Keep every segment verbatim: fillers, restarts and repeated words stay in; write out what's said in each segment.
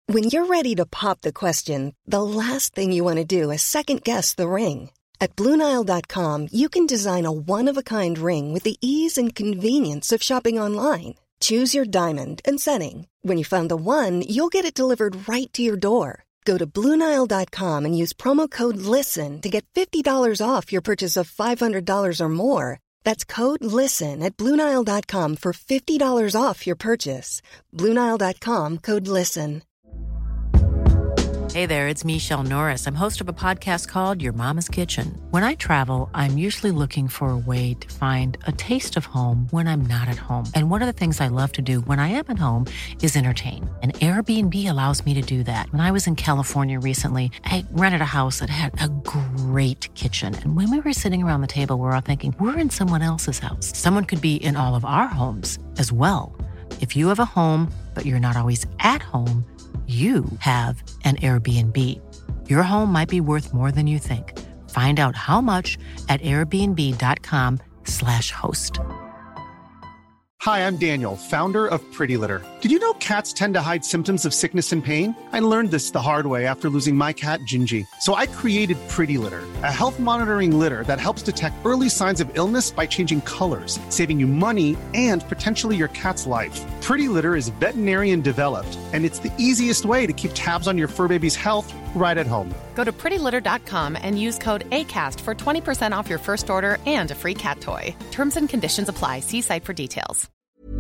When you're ready to pop the question, the last thing you want to do is second-guess the ring. At Blue Nile dot com, you can design a one-of-a-kind ring with the ease and convenience of shopping online. Choose your diamond and setting. When you find the one, you'll get it delivered right to your door. Go to Blue Nile dot com and use promo code LISTEN to get fifty dollars off your purchase of five hundred dollars or more. That's code LISTEN at Blue Nile dot com for fifty dollars off your purchase. Blue Nile dot com, code LISTEN. Hey there, it's Michelle Norris. I'm host of a podcast called Your Mama's Kitchen. When I travel, I'm usually looking for a way to find a taste of home when I'm not at home. And one of the things I love to do when I am at home is entertain. And Airbnb allows me to do that. When I was in California recently, I rented a house that had a great kitchen. And when we were sitting around the table, we were all thinking, we're in someone else's house. Someone could be in all of our homes as well. If you have a home, but you're not always at home, you have an Airbnb. Your home might be worth more than you think. Find out how much at airbnb.com slash host. Hi, I'm Daniel, founder of Pretty Litter. Did you know cats tend to hide symptoms of sickness and pain? I learned this the hard way after losing my cat, Gingy. So I created Pretty Litter, a health monitoring litter that helps detect early signs of illness by changing colors, saving you money and potentially your cat's life. Pretty Litter is veterinarian developed, and it's the easiest way to keep tabs on your fur baby's health right at home. Go to pretty litter dot com and use code ACAST for twenty percent off your first order and a free cat toy. Terms and conditions apply. See site for details.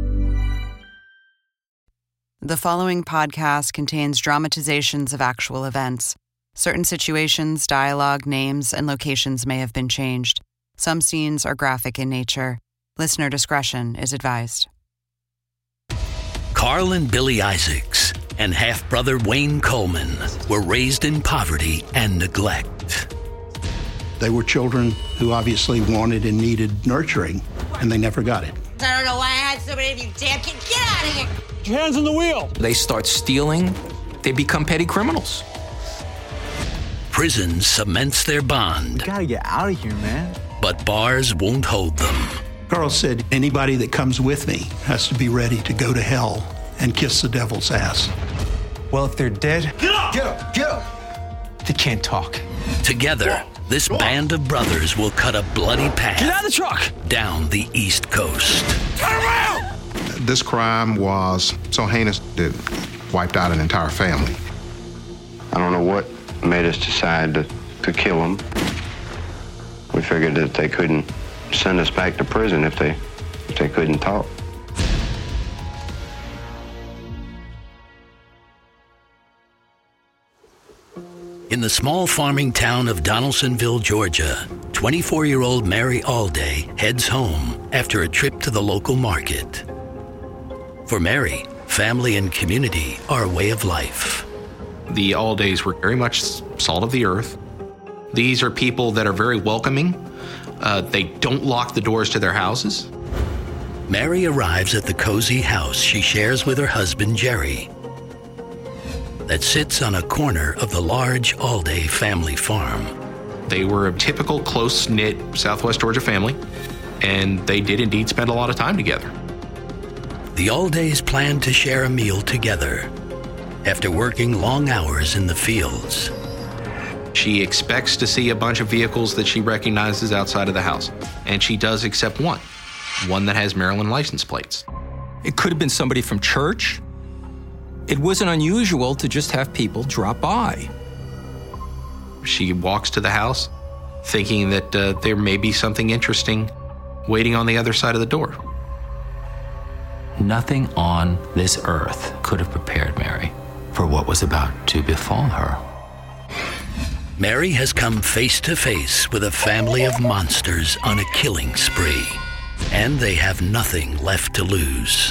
The following podcast contains dramatizations of actual events. Certain situations, dialogue, names, and locations may have been changed. Some scenes are graphic in nature. Listener discretion is advised. Carl and Billy Isaacs and half-brother Wayne Coleman were raised in poverty and neglect. They were children who obviously wanted and needed nurturing, and they never got it. I don't know why I had so many of you damn kids. Get out of here! Put your hands on the wheel! They start stealing. They become petty criminals. Prison cements their bond. You gotta get out of here, man. But bars won't hold them. Carl said, anybody that comes with me has to be ready to go to hell and kiss the devil's ass. Well, if they're dead, get up! Get up! Get up! They can't talk. Together, this band of brothers will cut a bloody path. Get out of the truck! Down the East Coast. Turn around! This crime was so heinous that it wiped out an entire family. I don't know what made us decide to, to kill them. We figured that they couldn't send us back to prison if they if they couldn't talk. In the small farming town of Donaldsonville, Georgia, twenty-four-year-old Mary Alday heads home after a trip to the local market. For Mary, family and community are a way of life. The Aldays were very much salt of the earth. These are people that are very welcoming. Uh, they don't lock the doors to their houses. Mary arrives at the cozy house she shares with her husband, Jerry, that sits on a corner of the large Alday family farm. They were a typical close-knit Southwest Georgia family, and they did indeed spend a lot of time together. The Aldays planned to share a meal together after working long hours in the fields. She expects to see a bunch of vehicles that she recognizes outside of the house, and she does except one, one that has Maryland license plates. It could have been somebody from church. It wasn't unusual to just have people drop by. She walks to the house thinking that uh, there may be something interesting waiting on the other side of the door. Nothing on this earth could have prepared Mary for what was about to befall her. Mary has come face to face with a family of monsters on a killing spree, and they have nothing left to lose.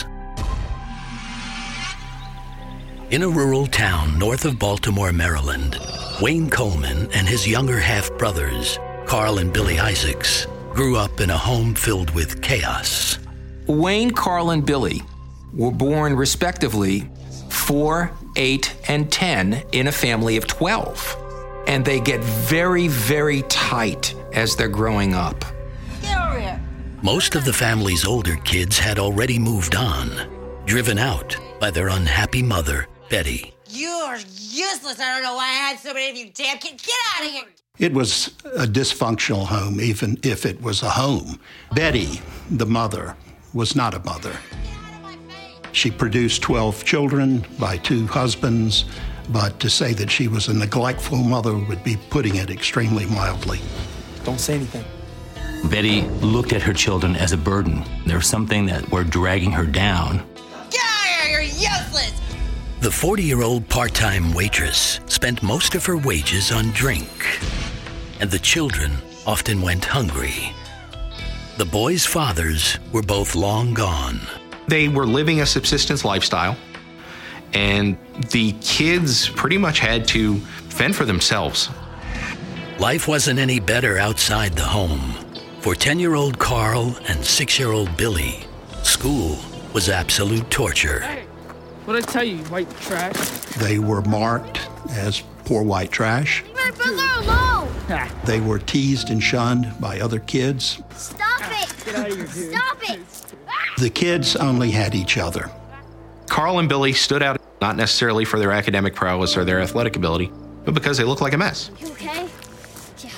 In a rural town north of Baltimore, Maryland, Wayne Coleman and his younger half-brothers, Carl and Billy Isaacs, grew up in a home filled with chaos. Wayne, Carl, and Billy were born respectively four, eight, and ten in a family of twelve. And they get very, very tight as they're growing up. Get over here. Most of the family's older kids had already moved on, driven out by their unhappy mother, Betty. You're useless. I don't know why I had so many of you damn kids. Get out of here. It was a dysfunctional home, even if it was a home. Betty, the mother, was not a mother. She produced twelve children by two husbands, but to say that she was a neglectful mother would be putting it extremely mildly. Don't say anything. Betty looked at her children as a burden. There was something that were dragging her down. Get out of here. You're useless. The forty-year-old part-time waitress spent most of her wages on drink, and the children often went hungry. The boys' fathers were both long gone. They were living a subsistence lifestyle, and the kids pretty much had to fend for themselves. Life wasn't any better outside the home. For ten-year-old Carl and six-year-old Billy, school was absolute torture. Hey, what'd I tell you, white trash? They were marked as poor white trash. My brother alone! They were teased and shunned by other kids. Stop it! Get out of here, dude. Stop it! The kids only had each other. Carl and Billy stood out not necessarily for their academic prowess or their athletic ability, but because they looked like a mess. You okay? Yeah.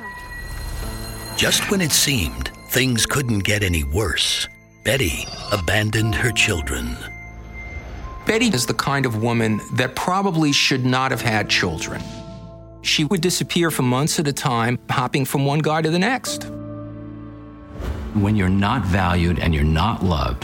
Just when it seemed things couldn't get any worse, Betty abandoned her children. Betty is the kind of woman that probably should not have had children. She would disappear for months at a time, hopping from one guy to the next. When you're not valued and you're not loved,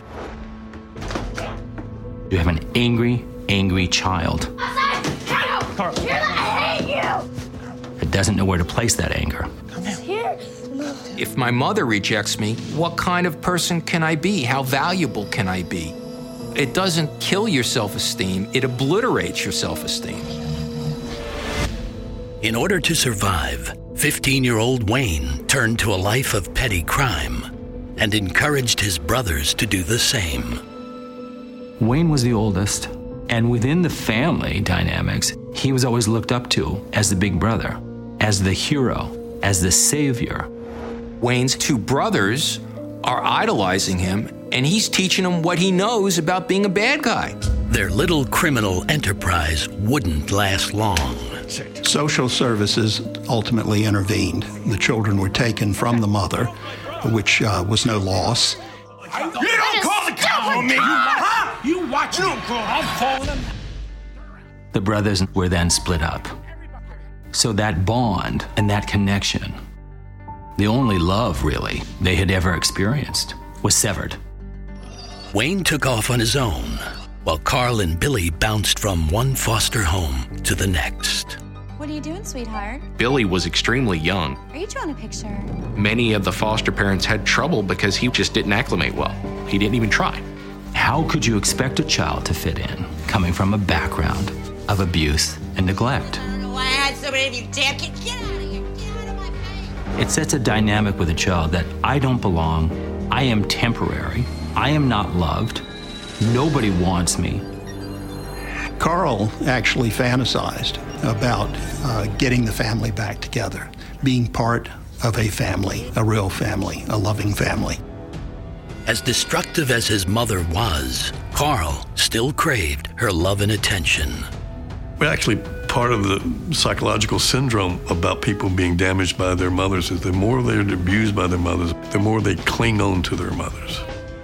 you have an angry, angry child. Carl. I hate you! That doesn't know where to place that anger. Here? If my mother rejects me, what kind of person can I be? How valuable can I be? It doesn't kill your self-esteem, it obliterates your self-esteem. In order to survive, fifteen-year-old Wayne turned to a life of petty crime and encouraged his brothers to do the same. Wayne was the oldest, and within the family dynamics, he was always looked up to as the big brother, as the hero, as the savior. Wayne's two brothers are idolizing him, and he's teaching them what he knows about being a bad guy. Their little criminal enterprise wouldn't last long. Social services ultimately intervened. The children were taken from the mother, which uh, was no loss. You don't call the cops on me! Huh? You watch him. I'm calling him. The brothers were then split up. So that bond and that connection, the only love, really, they had ever experienced, was severed. Wayne took off on his own, while Carl and Billy bounced from one foster home to the next. What are you doing, sweetheart? Billy was extremely young. Are you drawing a picture? Many of the foster parents had trouble because he just didn't acclimate well. He didn't even try. How could you expect a child to fit in, coming from a background of abuse and neglect? I don't know why I had so many of you damn kids. Get out of here. Get out of my face. It sets a dynamic with a child that I don't belong, I am temporary, I am not loved, nobody wants me. Carl actually fantasized about uh, getting the family back together, being part of a family, a real family, a loving family. As destructive as his mother was, Carl still craved her love and attention. Well, actually, part of the psychological syndrome about people being damaged by their mothers is the more they're abused by their mothers, the more they cling on to their mothers.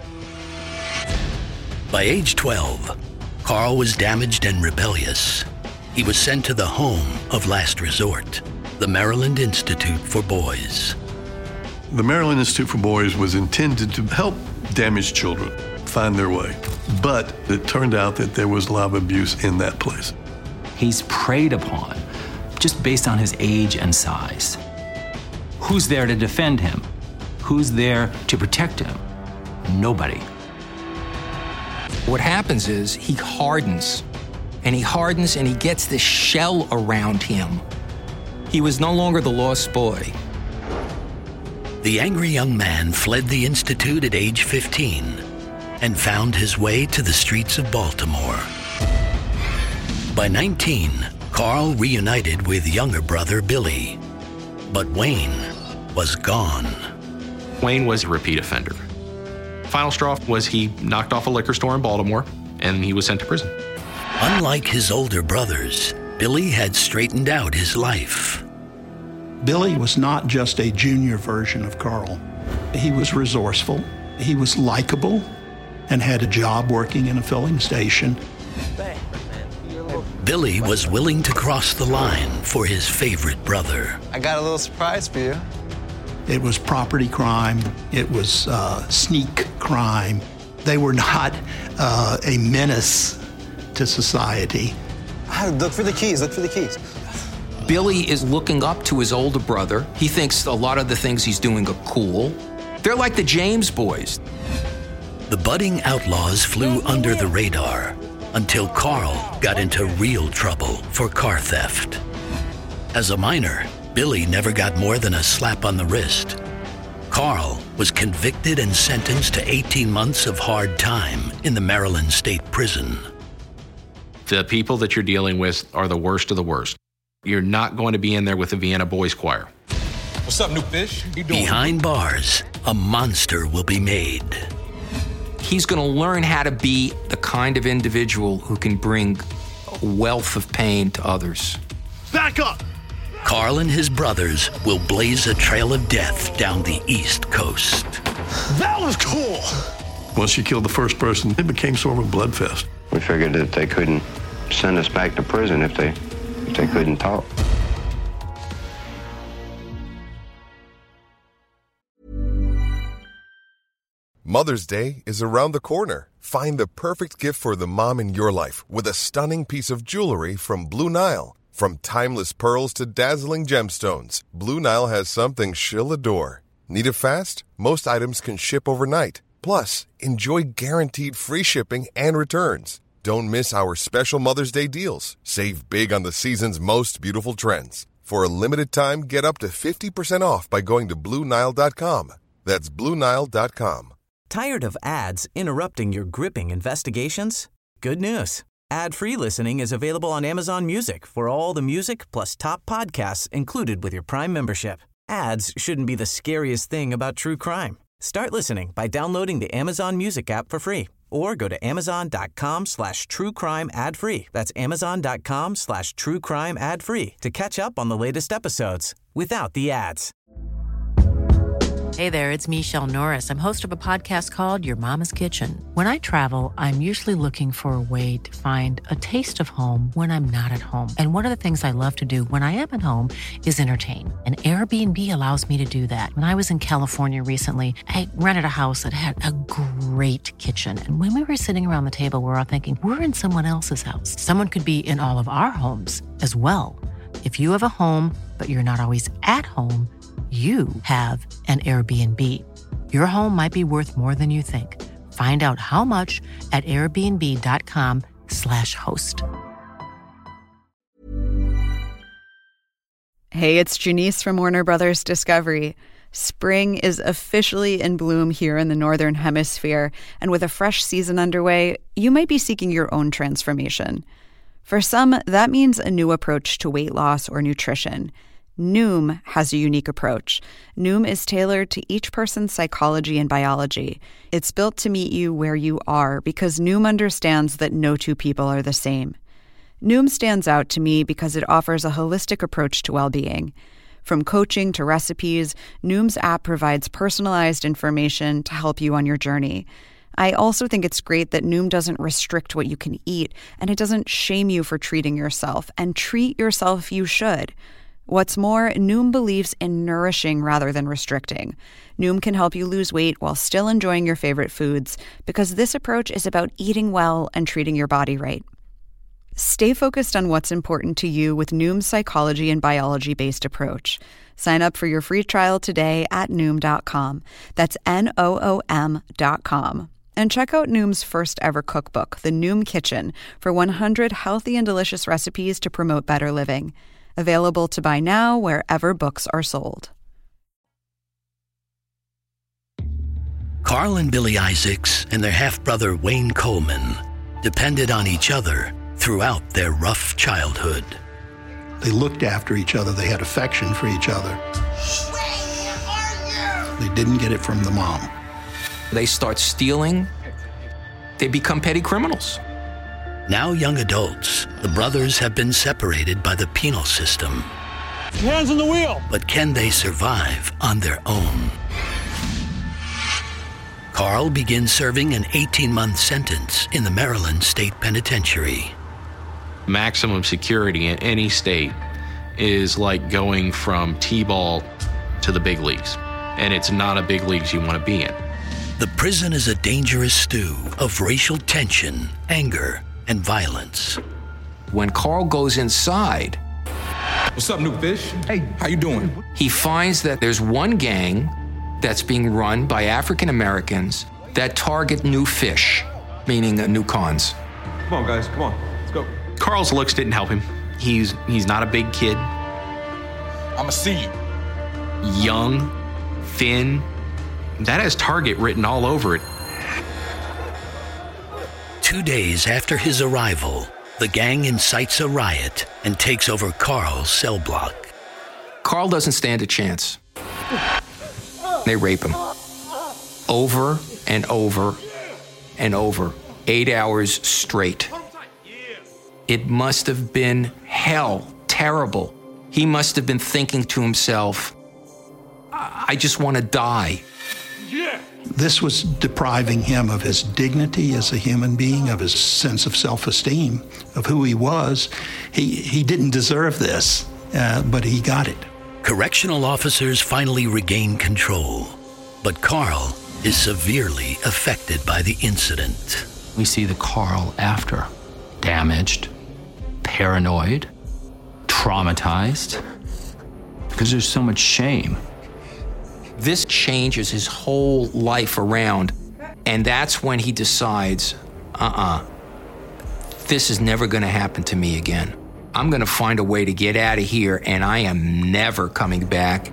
By age twelve, Carl was damaged and rebellious. He was sent to the home of last resort, the Maryland Institute for Boys. The Maryland Institute for Boys was intended to help damaged children find their way, but it turned out that there was a lot of abuse in that place. He's preyed upon just based on his age and size. Who's there to defend him? Who's there to protect him? Nobody. What happens is he hardens, and he hardens and he gets this shell around him. He was no longer the lost boy. The angry young man fled the Institute at age fifteen and found his way to the streets of Baltimore. By nineteen, Carl reunited with younger brother Billy, but Wayne was gone. Wayne was a repeat offender. Final straw was he knocked off a liquor store in Baltimore, and he was sent to prison. Unlike his older brothers, Billy had straightened out his life. Billy was not just a junior version of Carl. He was resourceful, he was likable, and had a job working in a filling station. Billy was willing to cross the line for his favorite brother. I got a little surprise for you. It was property crime. It was uh, sneak crime. They were not uh, a menace to society. Oh, look for the keys, look for the keys. Billy is looking up to his older brother. He thinks a lot of the things he's doing are cool. They're like the James boys. The budding outlaws flew under the radar until Carl got into real trouble for car theft. As a minor, Billy never got more than a slap on the wrist. Carl was convicted and sentenced to eighteen months of hard time in the Maryland State Prison. The people that you're dealing with are the worst of the worst. You're not going to be in there with the Vienna Boys Choir. What's up, new fish? You doing? Behind bars, a monster will be made. He's going to learn how to be the kind of individual who can bring a wealth of pain to others. Back up! Carl and his brothers will blaze a trail of death down the East Coast. That was cool! Once you killed the first person, it became sort of a blood fest. We figured that they couldn't send us back to prison if they, if they couldn't talk. Mother's Day is around the corner. Find the perfect gift for the mom in your life with a stunning piece of jewelry from Blue Nile. From timeless pearls to dazzling gemstones, Blue Nile has something she'll adore. Need it fast? Most items can ship overnight. Plus, enjoy guaranteed free shipping and returns. Don't miss our special Mother's Day deals. Save big on the season's most beautiful trends. For a limited time, get up to fifty percent off by going to Blue Nile dot com. That's Blue Nile dot com. Tired of ads interrupting your gripping investigations? Good news. Ad-free listening is available on Amazon Music for all the music plus top podcasts included with your Prime membership. Ads shouldn't be the scariest thing about true crime. Start listening by downloading the Amazon Music app for free or go to amazon.com slash true crime ad free. That's amazon.com slash true crime ad free to catch up on the latest episodes without the ads. Hey there, it's Michelle Norris. I'm host of a podcast called Your Mama's Kitchen. When I travel, I'm usually looking for a way to find a taste of home when I'm not at home. And one of the things I love to do when I am at home is entertain. And Airbnb allows me to do that. When I was in California recently, I rented a house that had a great kitchen. And when we were sitting around the table, we were all thinking, we're in someone else's house. Someone could be in all of our homes as well. If you have a home, but you're not always at home, you have an Airbnb. Your home might be worth more than you think. Find out how much at airbnb.com slash host. Hey, it's Janice from Warner Brothers Discovery. Spring is officially in bloom here in the Northern Hemisphere, and with a fresh season underway, you might be seeking your own transformation. For some, that means a new approach to weight loss or nutrition. Noom has a unique approach. Noom is tailored to each person's psychology and biology. It's built to meet you where you are because Noom understands that no two people are the same. Noom stands out to me because it offers a holistic approach to well-being. From coaching to recipes, Noom's app provides personalized information to help you on your journey. I also think it's great that Noom doesn't restrict what you can eat, and it doesn't shame you for treating yourself, and treat yourself you should. What's more, Noom believes in nourishing rather than restricting. Noom can help you lose weight while still enjoying your favorite foods because this approach is about eating well and treating your body right. Stay focused on what's important to you with Noom's psychology and biology-based approach. Sign up for your free trial today at Noom dot com. That's N O O M dot com. And check out Noom's first ever cookbook, The Noom Kitchen, for one hundred healthy and delicious recipes to promote better living. Available to buy now wherever books are sold. Carl and Billy Isaacs and their half-brother Wayne Coleman depended on each other throughout their rough childhood. They looked after each other. They had affection for each other. They didn't get it from the mom. They start stealing. They become petty criminals. Now young adults, the brothers have been separated by the penal system. Hands on the wheel! But can they survive on their own? Carl begins serving an eighteen-month sentence in the Maryland State Penitentiary. Maximum security in any state is like going from T-ball to the big leagues. And it's not a big leagues you want to be in. The prison is a dangerous stew of racial tension, anger, and violence. When Carl goes inside, what's up, new fish? Hey, how you doing? He finds that there's one gang that's being run by African Americans that target new fish, meaning uh, new cons. Come on, guys, come on, let's go. Carl's looks didn't help him. He's he's not a big kid. I'ma see you. Young, thin. That has Target written all over it. Two days after his arrival, the gang incites a riot and takes over Carl's cell block. Carl doesn't stand a chance. They rape him. Over and over and over. Eight hours straight. It must have been hell, terrible. He must have been thinking to himself, I just want to die. Yeah. This was depriving him of his dignity as a human being, of his sense of self-esteem, of who he was. He, he didn't deserve this, uh, but he got it. Correctional officers finally regain control, but Carl is severely affected by the incident. We see the Carl after, damaged, paranoid, traumatized, because there's so much shame. This changes his whole life around, and that's when he decides, uh-uh, this is never gonna happen to me again. I'm gonna find a way to get out of here, and I am never coming back.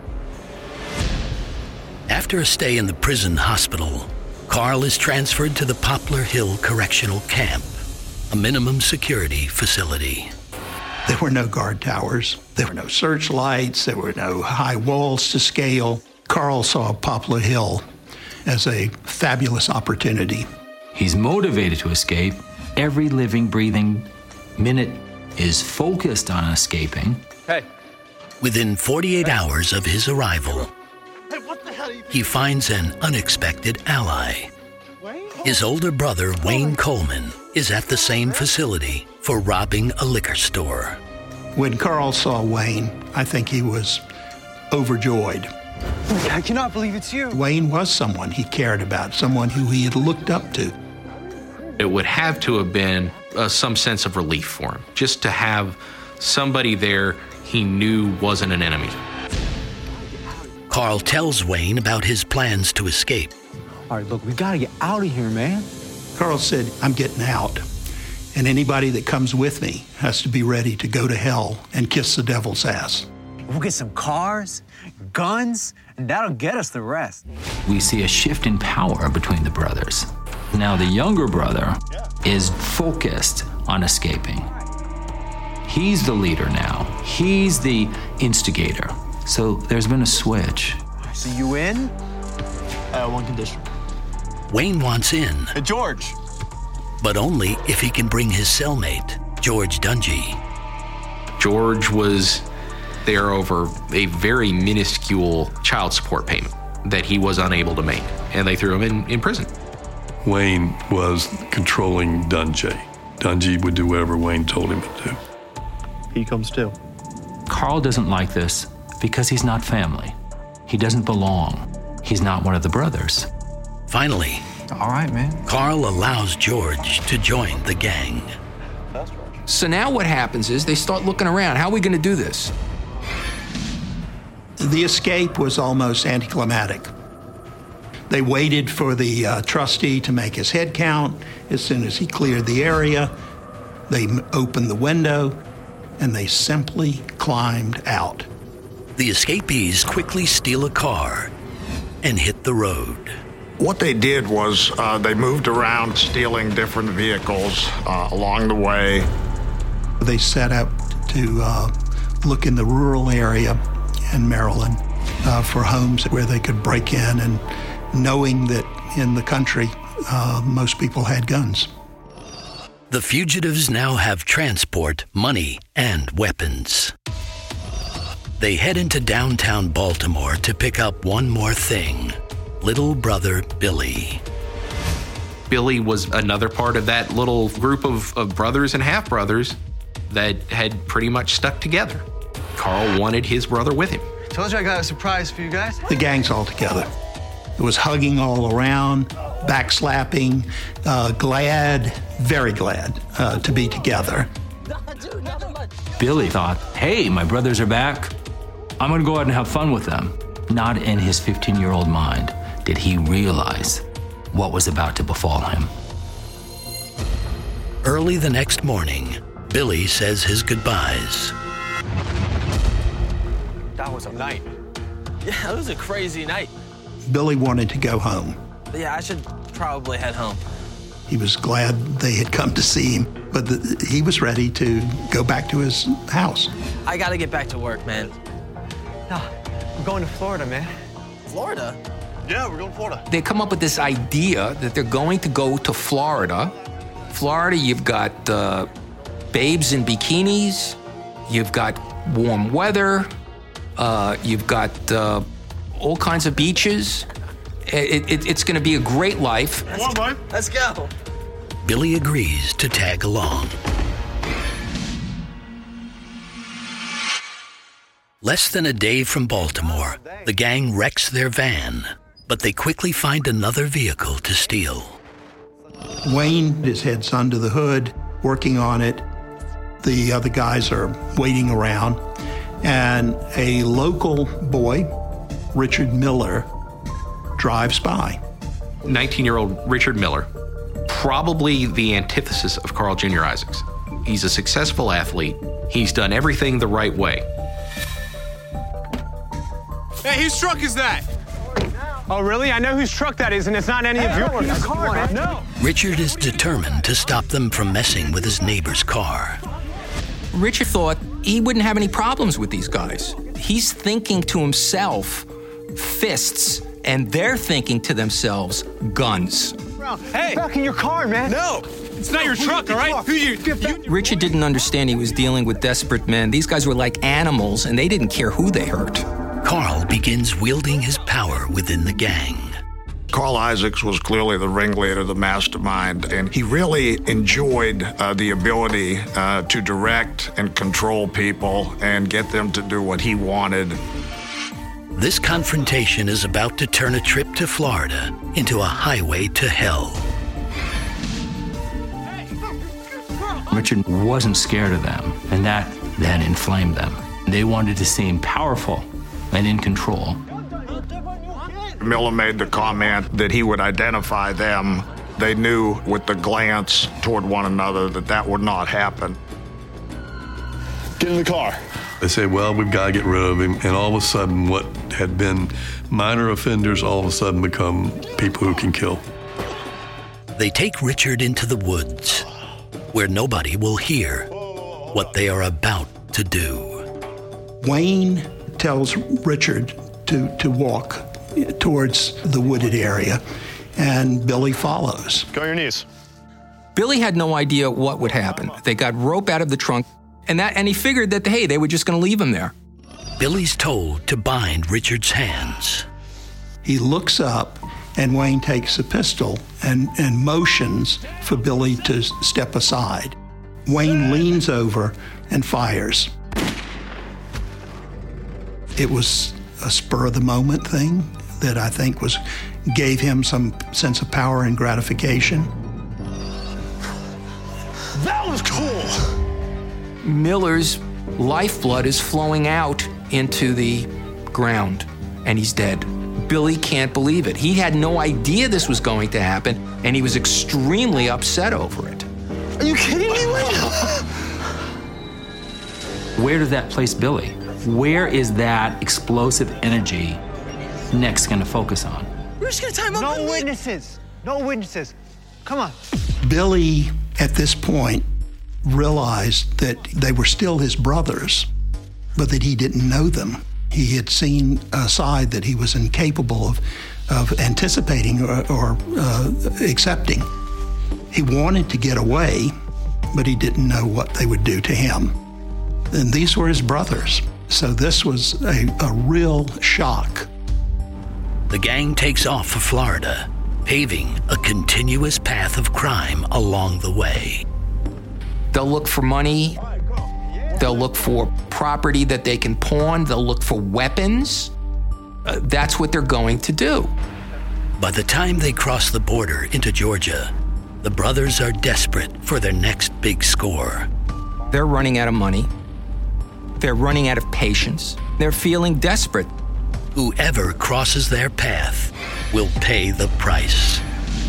After a stay in the prison hospital, Carl is transferred to the Poplar Hill Correctional Camp, a minimum security facility. There were no guard towers, there were no searchlights, there were no high walls to scale. Carl saw Poplar Hill as a fabulous opportunity. He's motivated to escape. Every living, breathing minute is focused on escaping. Hey. Within forty-eight hours of his arrival, Hey, what the hell are you he finds an unexpected ally. His older brother, Wayne Coleman, is at the same facility for robbing a liquor store. When Carl saw Wayne, I think he was overjoyed. I cannot believe it's you. Wayne was someone he cared about, someone who he had looked up to. It would have to have been uh, some sense of relief for him, just to have somebody there he knew wasn't an enemy. Carl tells Wayne about his plans to escape. All right, look, we gotta get out of here, man. Carl said, I'm getting out, and anybody that comes with me has to be ready to go to hell and kiss the devil's ass. We'll get some cars, guns, and that'll get us the rest. We see a shift in power between the brothers. Now the younger brother is focused on escaping. He's the leader now. He's the instigator. So there's been a switch. So you in? Uh, one condition. Wayne wants in. Hey, George. But only if he can bring his cellmate, George Dungy. George was there over a very minuscule child support payment that he was unable to make, and they threw him in, in prison. Wayne was controlling Dungy. Dungy would do whatever Wayne told him to do. He comes too. Carl doesn't like this because he's not family. He doesn't belong. He's not one of the brothers. Finally, all right, man. Carl allows George to join the gang. So now what happens is they start looking around. How are we going to do this? The escape was almost anticlimactic. They waited for the uh, trustee to make his head count. As soon as he cleared the area, they m- opened the window, and they simply climbed out. The escapees quickly steal a car and hit the road. What they did was uh, they moved around, stealing different vehicles uh, along the way. They set out to uh, look in the rural area in Maryland uh, for homes where they could break in, and knowing that in the country uh, most people had guns. The fugitives now have transport, money, and weapons. They head into downtown Baltimore to pick up one more thing: little brother Billy. Billy was another part of that little group of, of brothers and half-brothers that had pretty much stuck together. Carl wanted his brother with him. Told you I got a surprise for you guys. The gang's all together. It was hugging all around, backslapping, uh, glad, very glad uh, to be together. Billy thought, hey, my brothers are back. I'm going to go out and have fun with them. Not in his fifteen-year-old mind did he realize what was about to befall him. Early the next morning, Billy says his goodbyes. That was a night. Yeah, it was a crazy night. Billy wanted to go home. Yeah, I should probably head home. He was glad they had come to see him, but the, he was ready to go back to his house. I gotta get back to work, man. No, I'm going to Florida, man. Florida? Yeah, we're going to Florida. They come up with this idea that they're going to go to Florida. Florida, you've got uh, babes in bikinis, you've got warm weather, uh, you've got uh, all kinds of beaches. It, it, it's going to be a great life. Come on, boy. Let's go. Billy agrees to tag along. Less than a day from Baltimore, the gang wrecks their van, but they quickly find another vehicle to steal. Wayne, his head's under the hood, working on it. The other guys are waiting around. And a local boy, Richard Miller, drives by. nineteen-year-old Richard Miller, probably the antithesis of Carl Junior Isaacs. He's a successful athlete. He's done everything the right way. Hey, whose truck is that? Oh, really? I know whose truck that is, and it's not any of yours. Your car, man. No. Richard is determined to stop them from messing with his neighbor's car. Richard thought he wouldn't have any problems with these guys. He's thinking to himself, fists, and they're thinking to themselves, guns. Hey, back in your car, man. No, it's not your truck, all right? Who you, you? Richard didn't understand he was dealing with desperate men. These guys were like animals, and they didn't care who they hurt. Carl begins wielding his power within the gang. Carl Isaacs was clearly the ringleader, the mastermind, and he really enjoyed uh, the ability uh, to direct and control people and get them to do what he wanted. This confrontation is about to turn a trip to Florida into a highway to hell. Richard wasn't scared of them, and that then inflamed them. They wanted to seem powerful and in control. Miller made the comment that he would identify them. They knew with the glance toward one another that that would not happen. Get in the car. They say, well, we've got to get rid of him. And all of a sudden, what had been minor offenders all of a sudden become people who can kill. They take Richard into the woods, where nobody will hear what they are about to do. Wayne tells Richard to, to walk towards the wooded area, and Billy follows. Go on your knees. Billy had no idea what would happen. They got rope out of the trunk, and that, and he figured that, hey, they were just going to leave him there. Billy's told to bind Richard's hands. He looks up, and Wayne takes a pistol and, and motions for Billy to step aside. Wayne leans over and fires. It was a spur-of-the-moment thing that I think was gave him some sense of power and gratification. That was cool. Miller's lifeblood is flowing out into the ground, and he's dead. Billy can't believe it. He had no idea this was going to happen, and he was extremely upset over it. Are you kidding me, Wayne? Where does that place Billy? Where is that explosive energy next going to focus on? We're just going to time up. No witnesses. No witnesses. Come on. Billy, at this point, realized that they were still his brothers, but that he didn't know them. He had seen a side that he was incapable of, of anticipating or, or uh, accepting. He wanted to get away, but he didn't know what they would do to him. And these were his brothers. So this was a, a real shock. The gang takes off for Florida, paving a continuous path of crime along the way. They'll look for money. They'll look for property that they can pawn. They'll look for weapons. Uh, that's what they're going to do. By the time they cross the border into Georgia, the brothers are desperate for their next big score. They're running out of money. They're running out of patience. They're feeling desperate. Whoever crosses their path will pay the price.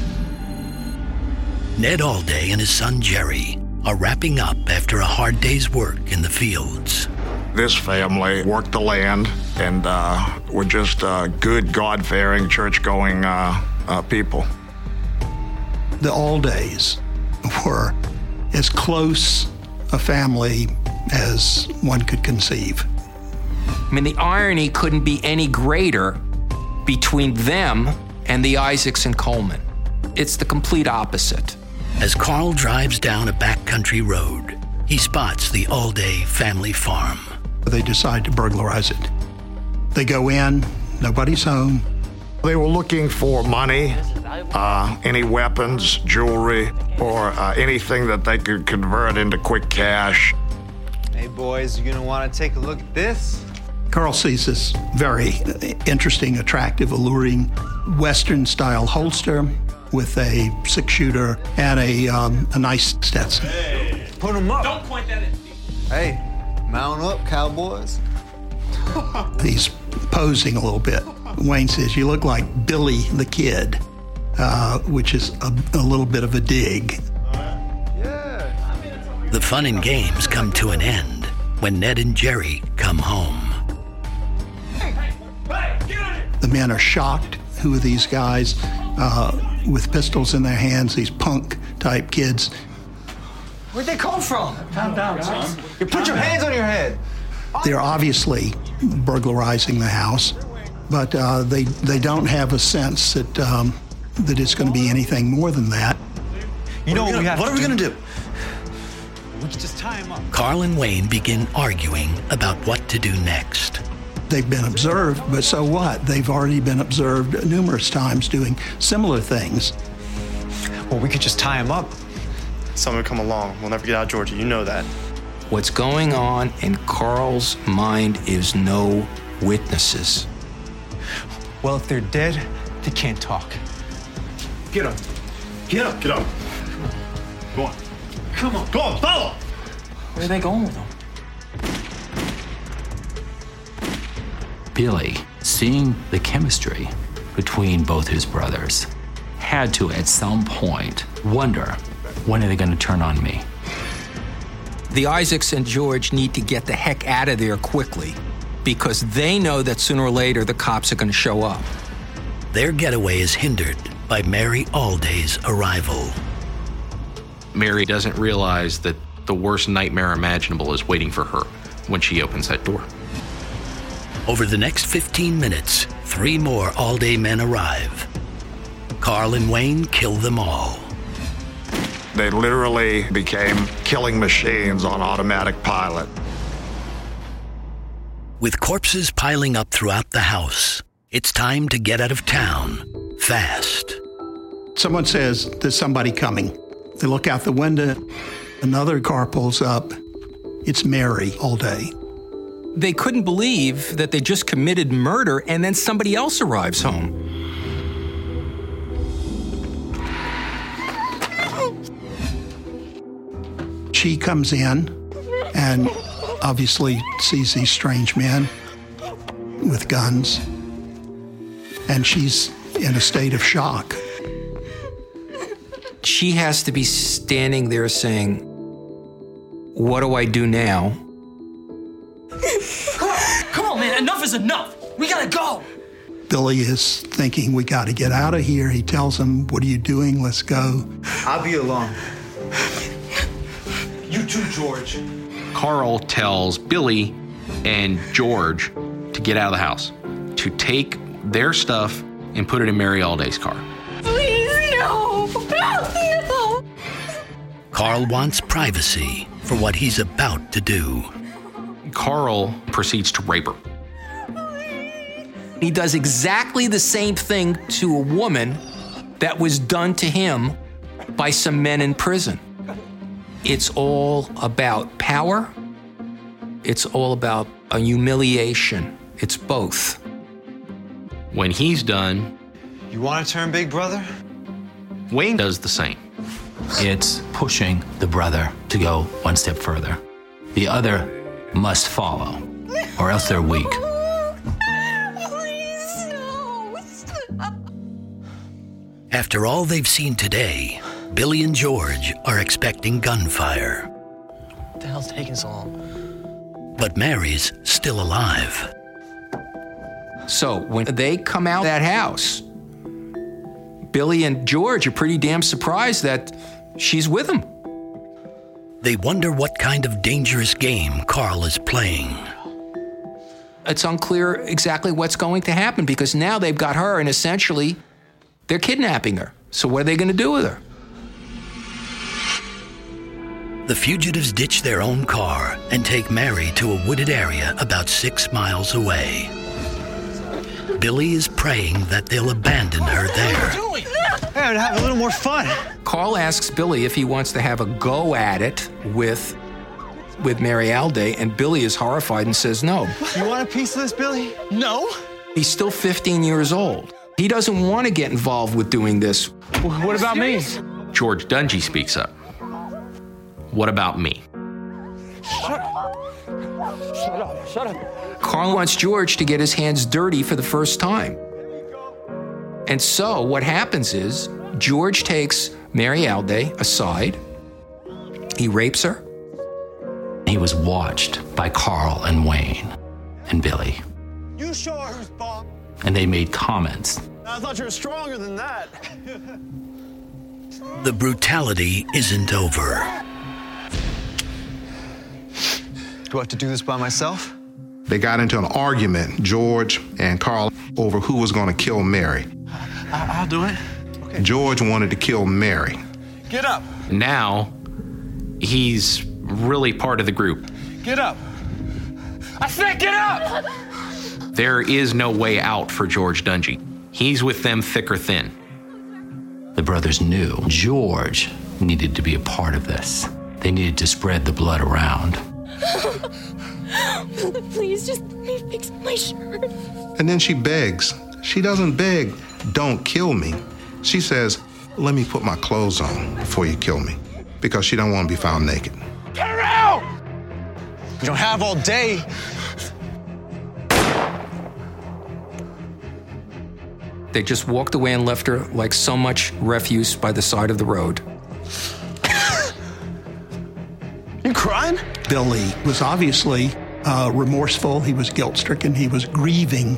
Ned Alday and his son Jerry are wrapping up after a hard day's work in the fields. This family worked the land and uh, were just uh, good, God-fearing, church-going uh, uh, people. The Aldays were as close a family as one could conceive. I mean, the irony couldn't be any greater between them and the Isaacs and Coleman. It's the complete opposite. As Carl drives down a backcountry road, he spots the Alday family farm. They decide to burglarize it. They go in, nobody's home. They were looking for money, uh, any weapons, jewelry, or uh, anything that they could convert into quick cash. Hey, boys, you gonna wanna take a look at this? Carl sees this very interesting, attractive, alluring Western-style holster with a six-shooter and a, um, a nice Stetson. Hey, put him up. Don't point that at me. Hey, mount up, cowboys. He's posing a little bit. Wayne says, "You look like Billy the Kid," uh, which is a, a little bit of a dig. The fun and games come to an end when Ned and Jerry come home. The men are shocked. Who are these guys uh, with pistols in their hands, these punk-type kids? Where'd they come from? Calm down, son. You put your hands on your head. They're obviously burglarizing the house, but uh, they they don't have a sense that um, that it's going to be anything more than that. You know what, we have what to are we do? going to do? We can just tie him up. Carl and Wayne begin arguing about what to do next. They've been observed, but so what? They've already been observed numerous times doing similar things. Well, we could just tie him up. Someone come along. We'll never get out of Georgia. You know that. What's going on in Carl's mind is no witnesses. Well, if they're dead, they can't talk. Get up. Get up. Get up. Go on. Come on. Go on, follow. Where are they going with them? Billy, seeing the chemistry between both his brothers, had to at some point wonder, when are they going to turn on me? The Isaacs and George need to get the heck out of there quickly because they know that sooner or later the cops are going to show up. Their getaway is hindered by Mary Alday's arrival. Mary doesn't realize that the worst nightmare imaginable is waiting for her when she opens that door. Over the next fifteen minutes, three more Alday men arrive. Carl and Wayne kill them all. They literally became killing machines on automatic pilot. With corpses piling up throughout the house, it's time to get out of town fast. Someone says, "There's somebody coming." They look out the window. Another car pulls up. It's Mary Alday. They couldn't believe that they just committed murder and then somebody else arrives home. She comes in and obviously sees these strange men with guns, and she's in a state of shock. She has to be standing there saying, "What do I do now?" Come on, man. Enough is enough. We gotta go. Billy is thinking, we got to get out of here. He tells him, "What are you doing? Let's go." I'll be along. You too, George. Carl tells Billy and George to get out of the house, to take their stuff and put it in Mary Alday's car. Please, no. No. Carl wants privacy for what he's about to do. Carl proceeds to rape her. He does exactly the same thing to a woman that was done to him by some men in prison. It's all about power. It's all about a humiliation. It's both. When he's done, You want to turn big, brother? Wayne does the same. It's pushing the brother to go one step further. The other must follow, or else they're weak. After all they've seen today, Billy and George are expecting gunfire. What the hell's taking so long? But Mary's still alive. So when they come out of that house, Billy and George are pretty damn surprised that she's with him. They wonder what kind of dangerous game Carl is playing. It's unclear exactly what's going to happen because now they've got her and essentially they're kidnapping her. So what are they going to do with her? The fugitives ditch their own car and take Mary to a wooded area about six miles away. Billy is praying that they'll abandon her there. Hey, I'd have a little more fun. Carl asks Billy if he wants to have a go at it with, with Mary Alday, and Billy is horrified and says no. You want a piece of this, Billy? No. He's still fifteen years old. He doesn't want to get involved with doing this. What about me? George Dungy speaks up. What about me? Shut up. Shut up. Shut up. Carl wants George to get his hands dirty for the first time. And so what happens is George takes Mary Alday aside. He rapes her. He was watched by Carl and Wayne and Billy. You show her who's boss. And they made comments. I thought you were stronger than that. The brutality isn't over. Do I have to do this by myself? They got into an argument, George and Carl, over who was going to kill Mary. I- I'll do it. Okay. George wanted to kill Mary. Get up. Now, he's really part of the group. Get up. I said get up! There is no way out for George Dungy. He's with them thick or thin. The brothers knew George needed to be a part of this. They needed to spread the blood around. Please, just let me fix my shirt. And then she begs. She doesn't beg, don't kill me. She says, let me put my clothes on before you kill me, because she don't want to be found naked. Get her out! You don't have all day. They just walked away and left her like so much refuse by the side of the road. You crying? Billy was obviously uh, remorseful. He was guilt-stricken. He was grieving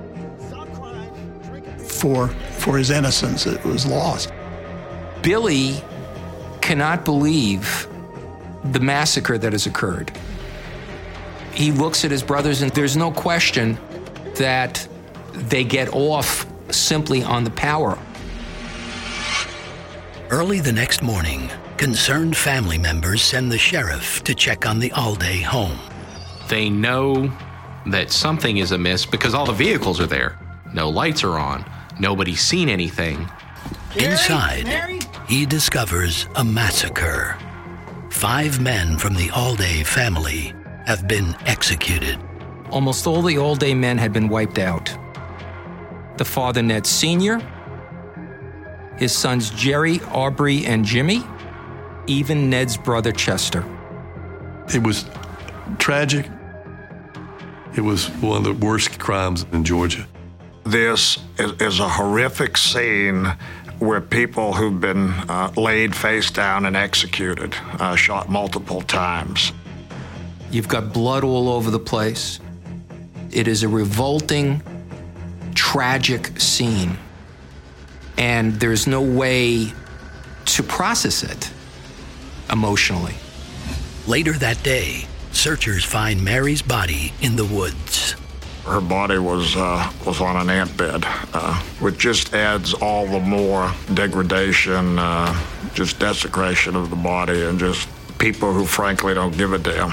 for, for his innocence. It was lost. Billy cannot believe the massacre that has occurred. He looks at his brothers, and there's no question that they get off simply on the power. Early the next morning, concerned family members send the sheriff to check on the Alday home. They know that something is amiss because all the vehicles are there. No lights are on. Nobody's seen anything. Inside, he discovers a massacre. Five men from the Alday family have been executed. Almost all the Alday men had been wiped out. The father, Ned Senior, his sons, Jerry, Aubrey, and Jimmy, even Ned's brother, Chester. It was tragic. It was one of the worst crimes in Georgia. This is, is a horrific scene where people who've been uh, laid face down and executed, uh, shot multiple times. You've got blood all over the place. It is a revolting, tragic scene. And there's no way to process it emotionally. Later that day, searchers find Mary's body in the woods. Her body was uh, was on an ant bed, uh, which just adds all the more degradation uh, just desecration of the body and just people who frankly don't give a damn.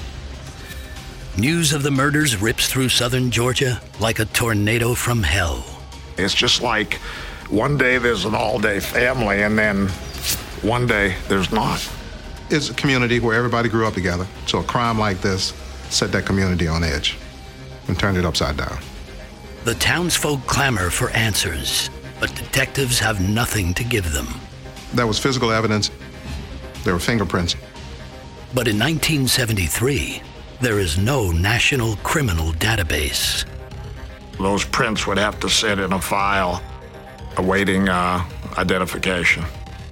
News of the murders rips through southern Georgia like a tornado from hell. It's just like one day there's an all-day family and then one day there's not. It's a community where everybody grew up together. So a crime like this set that community on edge and turned it upside down. The townsfolk clamor for answers, but detectives have nothing to give them. There was physical evidence. There were fingerprints. But in nineteen seventy-three, there is no national criminal database. Those prints would have to sit in a file awaiting uh, identification.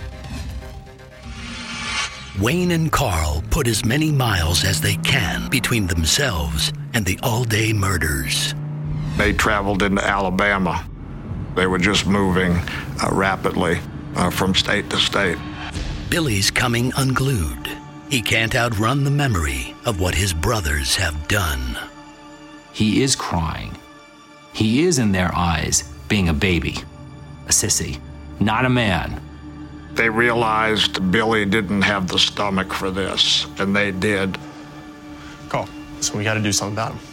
Wayne and Carl put as many miles as they can between themselves and the all-day murders. They traveled into Alabama. They were just moving uh, rapidly uh, from state to state. Billy's coming unglued. He can't outrun the memory of what his brothers have done. He is crying. He is, in their eyes, being a baby, a sissy, not a man. They realized Billy didn't have the stomach for this, and they did. Carl, so we got to do something about him.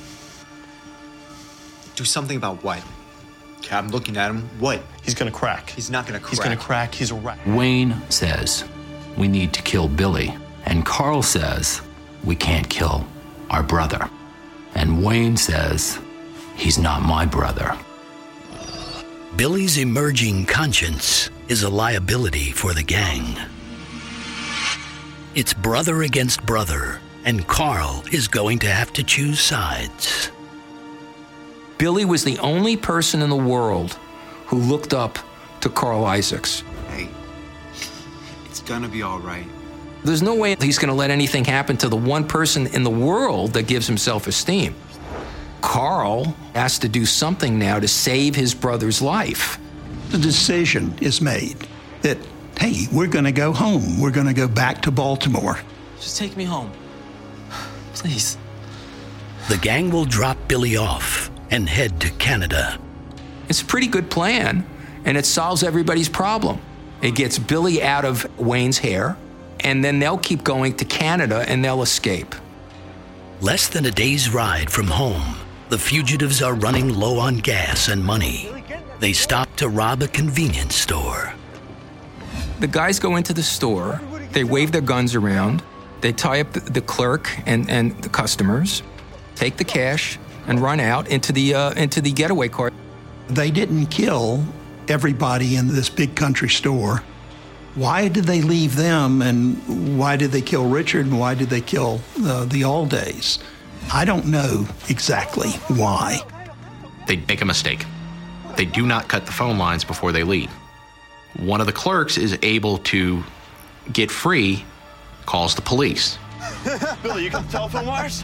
Do something about what? Okay, I'm looking at him. What? He's gonna crack. He's not gonna crack. He's gonna crack. He's a rat. Wayne says, we need to kill Billy. And Carl says, we can't kill our brother. And Wayne says, he's not my brother. Billy's emerging conscience is a liability for the gang. It's brother against brother, and Carl is going to have to choose sides. Billy was the only person in the world who looked up to Carl Isaacs. Hey, it's gonna be all right. There's no way he's going to let anything happen to the one person in the world that gives him self-esteem. Carl has to do something now to save his brother's life. The decision is made that, hey, we're going to go home. We're going to go back to Baltimore. Just take me home. Please. The gang will drop Billy off and head to Canada. It's a pretty good plan, and it solves everybody's problem. It gets Billy out of Wayne's hair, and then they'll keep going to Canada and they'll escape. Less than a day's ride from home, the fugitives are running low on gas and money. They stop to rob a convenience store. The guys go into the store, they wave their guns around, they tie up the, the clerk and, and the customers, take the cash, and run out into the uh, into the getaway car. They didn't kill everybody in this big country store. Why did they leave them, and why did they kill Richard, and why did they kill uh, the Alldays? I don't know exactly why. They make a mistake. They do not cut the phone lines before they leave. One of the clerks is able to get free, calls the police. Billy, you got the telephone wires?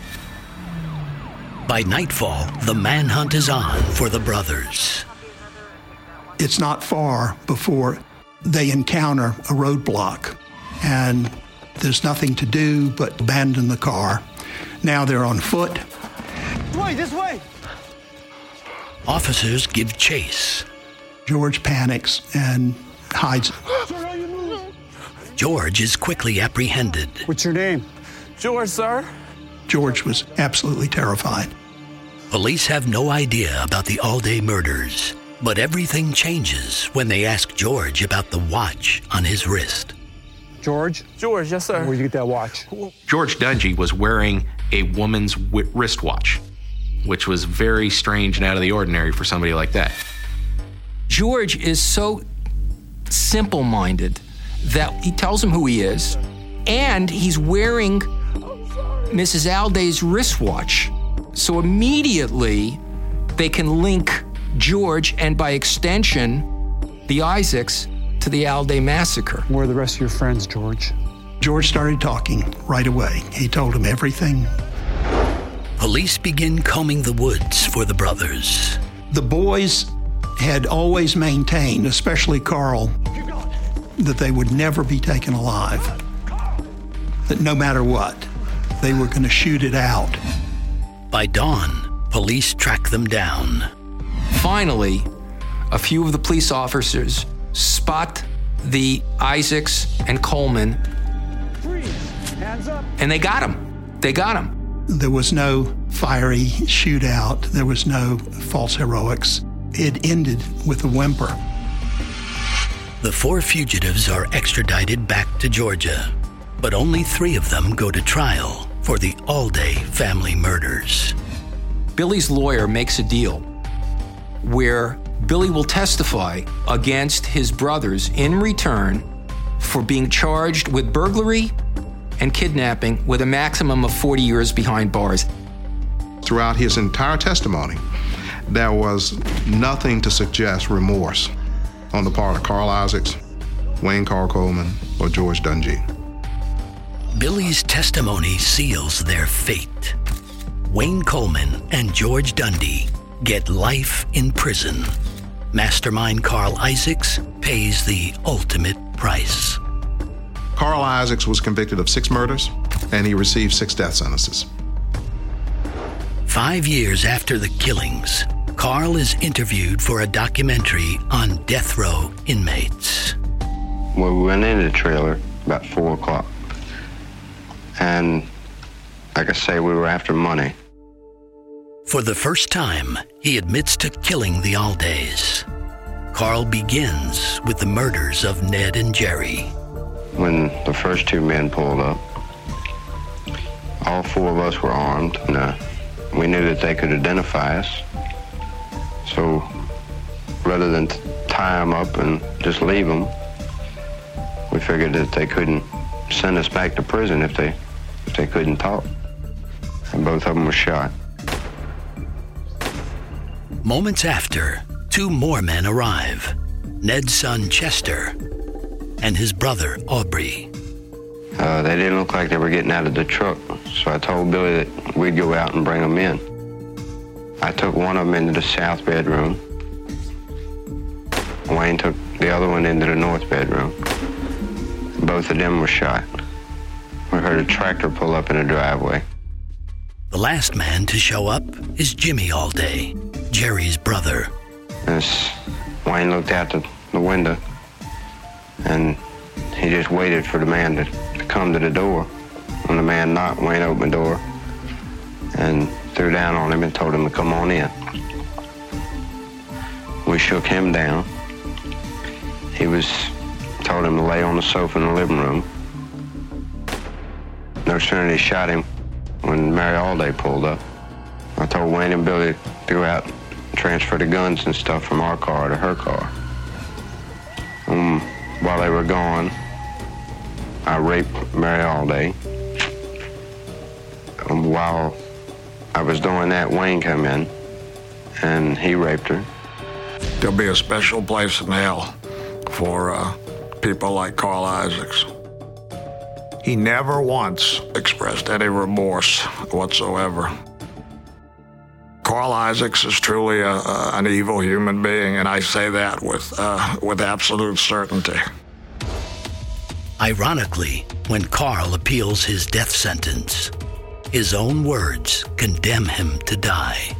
By nightfall, the manhunt is on for the brothers. It's not far before they encounter a roadblock, and there's nothing to do but abandon the car. Now they're on foot. Wait, this way! Officers give chase. George panics and hides. George is quickly apprehended. What's your name? George, sir. George was absolutely terrified. Police have no idea about the Allday murders, but everything changes when they ask George about the watch on his wrist. George? George, yes, sir. Where'd you get that watch? George Dungy was wearing a woman's w- wristwatch, which was very strange and out of the ordinary for somebody like that. George is so simple-minded that he tells him who he is, and he's wearing Missus Alday's wristwatch. So immediately they can link George and by extension the Isaacs to the Allday massacre. Where are the rest of your friends, George? George started talking right away. He told him everything. Police begin combing the woods for the brothers. The boys had always maintained, especially Carl, that they would never be taken alive. That no matter what, they were going to shoot it out. By dawn, police track them down. Finally, a few of the police officers spot the Isaacs and Coleman, Hands up. and they got him. They got him. There was no fiery shootout. There was no false heroics. It ended with a whimper. The four fugitives are extradited back to Georgia, but only three of them go to trial for the Alday family murders. Billy's lawyer makes a deal where Billy will testify against his brothers in return for being charged with burglary and kidnapping with a maximum of forty years behind bars. Throughout his entire testimony, there was nothing to suggest remorse on the part of Carl Isaacs, Wayne Carl Coleman, or George Dungey. Billy's testimony seals their fate. Wayne Coleman and George Dundee get life in prison. Mastermind Carl Isaacs pays the ultimate price. Carl Isaacs was convicted of six murders, and he received six death sentences. Five years after the killings, Carl is interviewed for a documentary on death row inmates. Well, we went into the trailer about four o'clock. And like I say, we were after money. For the first time, he admits to killing the Aldays. Carl begins with the murders of Ned and Jerry. When the first two men pulled up, all four of us were armed, and uh, we knew that they could identify us. So rather than t- tie them up and just leave them, we figured that they couldn't send us back to prison if they if they couldn't talk. And both of them were shot. Moments after, two more men arrive. Ned's son Chester and his brother Aubrey. Uh, they didn't look like they were getting out of the truck, so I told Billy that we'd go out and bring them in. I took one of them into the south bedroom. Wayne took the other one into the north bedroom. Both of them were shot. We heard a tractor pull up in the driveway. The last man to show up is Jimmy Alday, Jerry's brother. As Wayne looked out the, the window, and he just waited for the man to, to come to the door. When the man knocked, Wayne opened the door and threw down on him and told him to come on in. We shook him down. He was, told him to lay on the sofa in the living room. No sooner than he shot him when Mary Alday pulled up. I told Wayne and Billy to go out and transfer the guns and stuff from our car to her car. Um, while they were gone, I raped Mary Alday. Um, while I was doing that, Wayne came in, and he raped her. There'll be a special place in hell for uh, people like Carl Isaacs. He never once expressed any remorse whatsoever. Carl Isaacs is truly a, a, an evil human being, and I say that with, uh, with absolute certainty. Ironically, when Carl appeals his death sentence, his own words condemn him to die.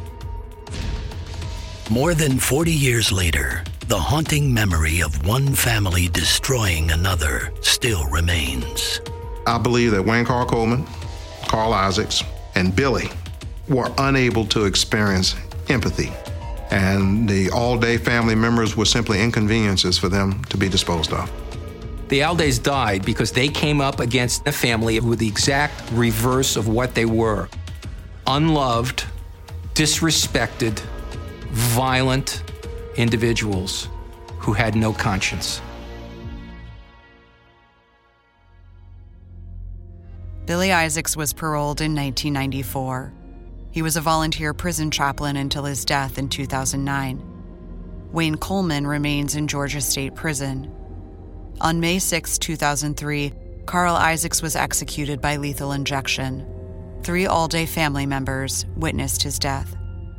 More than forty years later, the haunting memory of one family destroying another still remains. I believe that Wayne Carl Coleman, Carl Isaacs, and Billy were unable to experience empathy, and the Alday family members were simply inconveniences for them to be disposed of. The Aldays died because they came up against a family with the exact reverse of what they were. Unloved, disrespected, violent individuals who had no conscience. Billy Isaacs was paroled in nineteen ninety-four. He was a volunteer prison chaplain until his death in two thousand nine. Wayne Coleman remains in Georgia State Prison. On May sixth, two thousand three, Carl Isaacs was executed by lethal injection. Three Alday family members witnessed his death.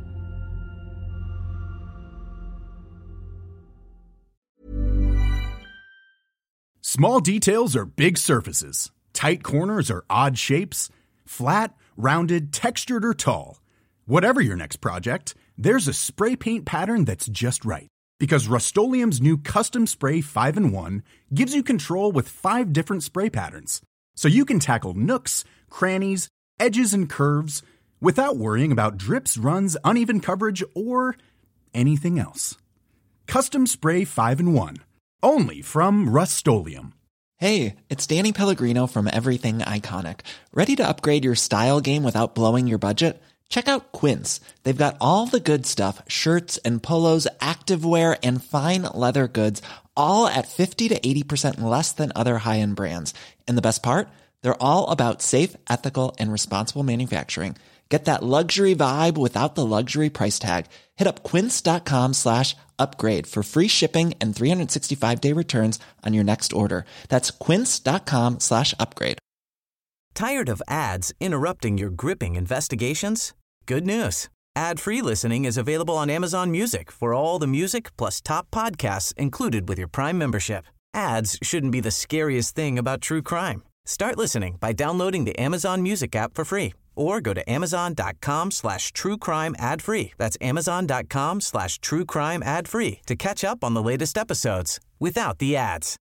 Small details are big surfaces. Tight corners are odd shapes. Flat, rounded, textured, or tall. Whatever your next project, there's a spray paint pattern that's just right. Because Rust-Oleum's new Custom Spray five in one gives you control with five different spray patterns, so you can tackle nooks, crannies, edges, and curves without worrying about drips, runs, uneven coverage, or anything else. Custom Spray five in one. Only from Rust-Oleum. Hey, it's Danny Pellegrino from Everything Iconic. Ready to upgrade your style game without blowing your budget? Check out Quince. They've got all the good stuff, shirts and polos, activewear, and fine leather goods, all at fifty to eighty percent less than other high-end brands. And the best part? They're all about safe, ethical, and responsible manufacturing. Get that luxury vibe without the luxury price tag. Hit up quince.com slash upgrade for free shipping and three sixty-five day returns on your next order. That's quince.com slash upgrade. Tired of ads interrupting your gripping investigations? Good news. Ad-free listening is available on Amazon Music for all the music plus top podcasts included with your Prime membership. Ads shouldn't be the scariest thing about true crime. Start listening by downloading the Amazon Music app for free or go to amazon.com slash true crime ad free. That's amazon.com slash true crime ad free to catch up on the latest episodes without the ads.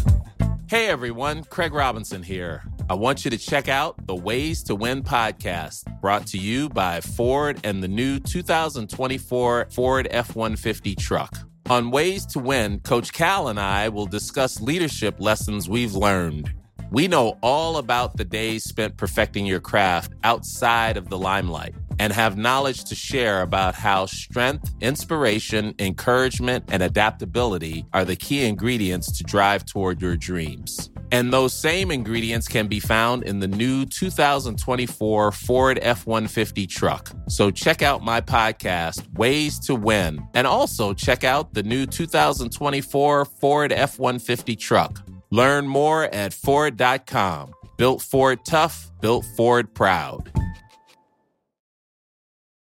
Hey everyone, Craig Robinson here. I want you to check out the Ways to Win podcast, brought to you by Ford and the new two thousand twenty-four Ford F one fifty truck. On Ways to Win, Coach Cal and I will discuss leadership lessons we've learned. We know all about the days spent perfecting your craft outside of the limelight and have knowledge to share about how strength, inspiration, encouragement, and adaptability are the key ingredients to drive toward your dreams. And those same ingredients can be found in the new two thousand twenty-four Ford F one fifty truck. So check out my podcast, Ways to Win, and also check out the new two thousand twenty-four Ford F one fifty truck. Learn more at Ford dot com. Built Ford tough, built Ford proud.